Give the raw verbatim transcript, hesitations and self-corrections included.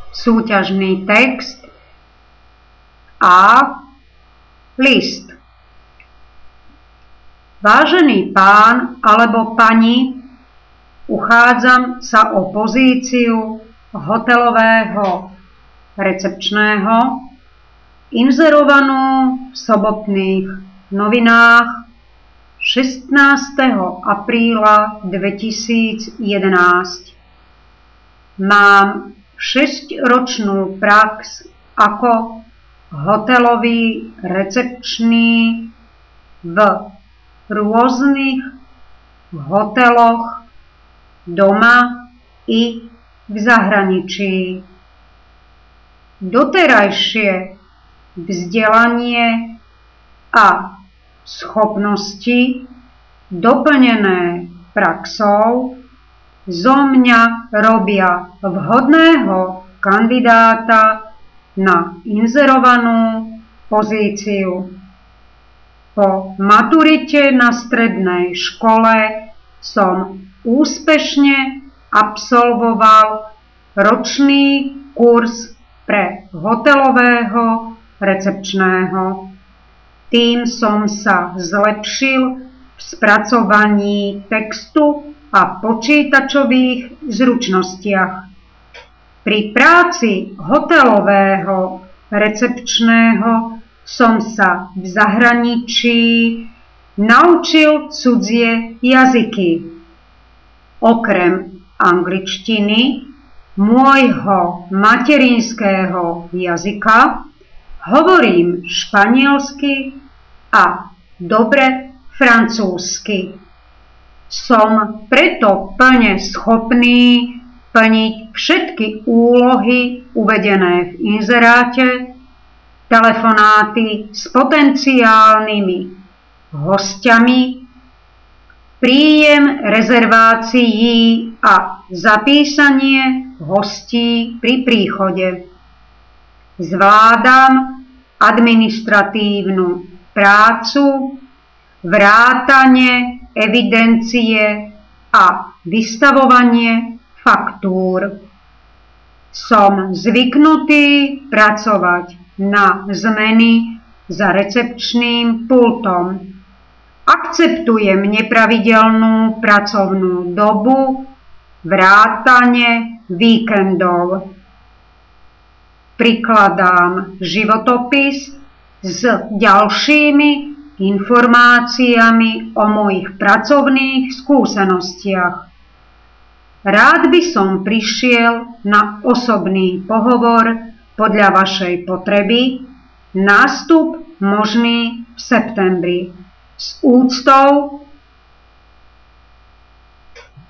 súťažný text A. List. Vážený pán alebo pani, uchádzam sa o pozíciu hotelového recepčného, inzerovanú v sobotných novinách šestnásteho apríla dvetisícjedenásť. Mám šesťročnú prax ako hotelový recepčný v rôznych hoteloch doma i v zahraničí. Doterajšie vzdelanie a schopnosti doplnené praxou zo mňa robia vhodného kandidáta na inzerovanú pozíciu. Po maturite na strednej škole som úspešne absolvoval ročný kurz pre hotelového recepčného. Tým som sa zlepšil v spracovaní textu a počítačových zručnostiach. Pri práci hotelového recepčného som sa v zahraničí naučil cudzie jazyky. Okrem angličtiny, môjho materinského jazyka, hovorím španielsky a dobre francúzsky. Som preto plne schopný plniť všetky úlohy uvedené v inzeráte, telefonáty s potenciálnymi hostiami, príjem rezervácií a zapísanie hostí pri príchode. Zvládam administratívnu prácu, vrátane evidencie a vystavovanie faktúr. Som zvyknutý pracovať na zmeny za recepčným pultom. Akceptujem nepravidelnú pracovnú dobu, vrátane víkendov. Prikladám životopis s ďalšími informáciami o mojich pracovných skúsenostiach. Rád by som prišiel na osobný pohovor podľa vašej potreby, nástup možný v septembri. S úctou